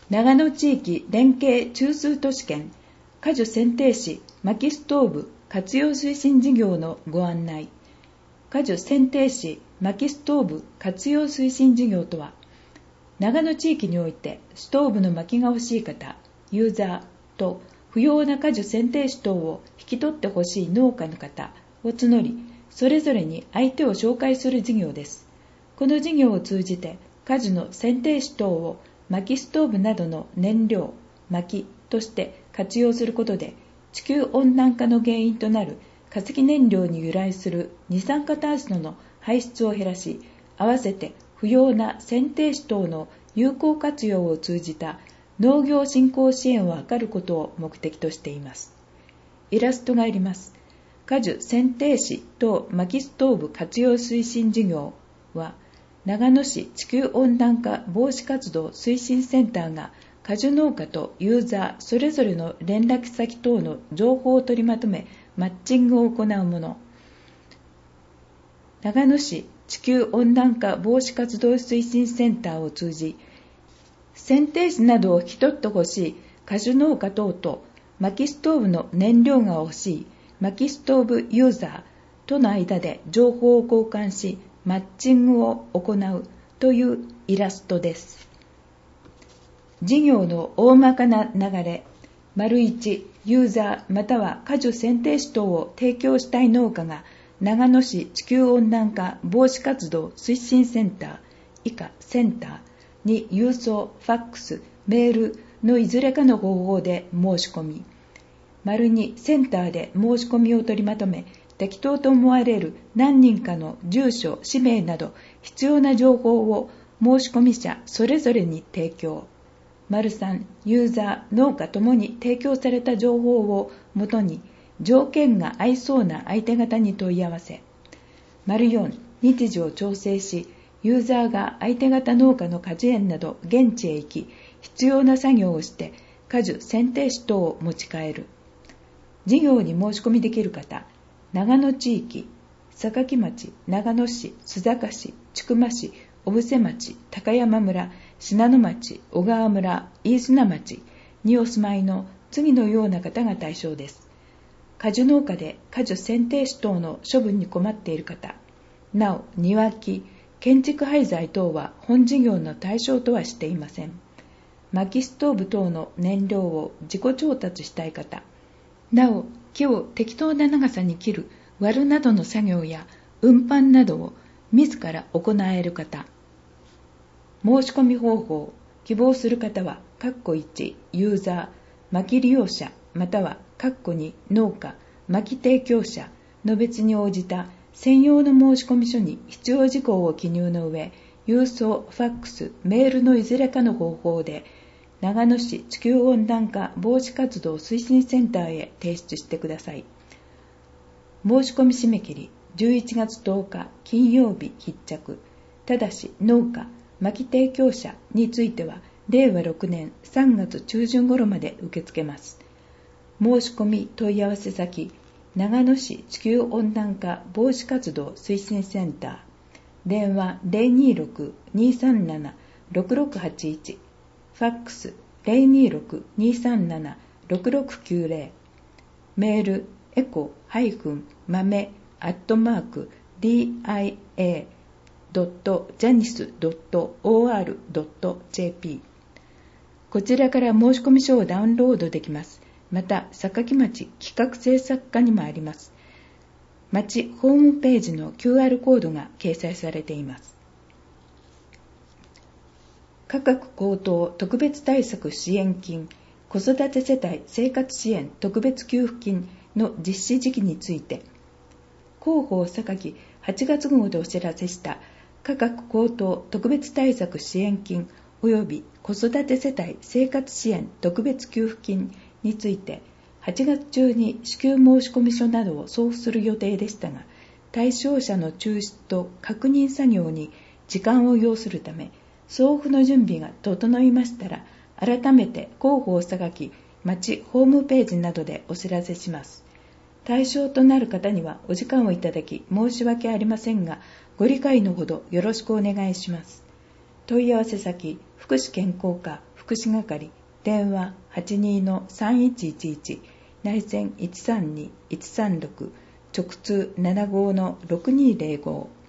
長野地域連携中枢都市圏果樹選定士薪ストーブ活用推進事業のご案内。果樹選定士薪ストーブ活用推進事業とは、長野地域においてストーブの薪が欲しい方、ユーザーと不要な果樹選定士等を引き取ってほしい農家の方を募り、それぞれに相手を紹介する事業です。この事業を通じて果樹の選定士等を薪ストーブなどの燃料、薪として活用することで、地球温暖化の原因となる化石燃料に由来する二酸化炭素の排出を減らし、合わせて不要な選定士等の有効活用を通じた農業振興支援を図ることを目的としています。イラストがあります。果樹選定士と薪ストーブ活用推進事業は、長野市地球温暖化防止活動推進センターが果樹農家とユーザーそれぞれの連絡先等の情報を取りまとめ、マッチングを行うもの。長野市地球温暖化防止活動推進センターを通じ、選定士などを引き取ってほしい果樹農家等と薪ストーブの燃料が欲しい薪ストーブユーザーとの間で情報を交換し、マッチングを行うというイラストです。事業の大まかな流れ。1、ユーザーまたは果樹選定士等を提供したい農家が長野市地球温暖化防止活動推進センター以下センターに郵送、ファックス、メールのいずれかの方法で申し込み。2、センターで申し込みを取りまとめ、適当と思われる何人かの住所、氏名など必要な情報を申し込み者それぞれに提供。3、ユーザー、農家ともに提供された情報をもとに条件が合いそうな相手方に問い合わせ。4、日時を調整し、ユーザーが相手方農家の果樹園など現地へ行き、必要な作業をして果樹選定士等を持ち帰る。事業に申し込みできる方、長野地域、坂城町、長野市、須坂市、千曲市、小布施町、高山村、信濃町、小川村、飯綱町にお住まいの次のような方が対象です。果樹農家で果樹選定士等の処分に困っている方、なお庭木、建築廃材等は本事業の対象とはしていません。薪ストーブ等の燃料を自己調達したい方、なお木を適当な長さに切る割るなどの作業や運搬などを自ら行える方。申し込み方法、希望する方は1、ユーザー、薪利用者または2、農家、薪提供者の別に応じた専用の申し込み書に必要事項を記入の上、郵送、ファックス、メールのいずれかの方法で長野市地球温暖化防止活動推進センターへ提出してください。申し込み締め切り11月10日金曜日必着。ただし農家、薪提供者については令和6年3月中旬頃まで受け付けます。申し込み問い合わせ先、長野市地球温暖化防止活動推進センター、電話 026-237-6681、ファックス 026-237-6690、メールエコ-mame@dia.janis.or.jp。 こちらから申し込み書をダウンロードできます。また、坂城町企画制作課にもあります。町ホームページの QR コードが掲載されています。価格高騰特別対策支援金、子育て世帯生活支援特別給付金の実施時期について、広報坂城8月号でお知らせした価格高騰特別対策支援金及び子育て世帯生活支援特別給付金について、8月中に支給申込書などを送付する予定でしたが、対象者の抽出と確認作業に時間を要するため、送付の準備が整いましたら、改めて広報坂城町ホームページなどでお知らせします。対象となる方にはお時間をいただき申し訳ありませんが、ご理解のほどよろしくお願いします。問い合わせ先、福祉健康課福祉係電話 82-3111 内線 132-136 直通 75-6205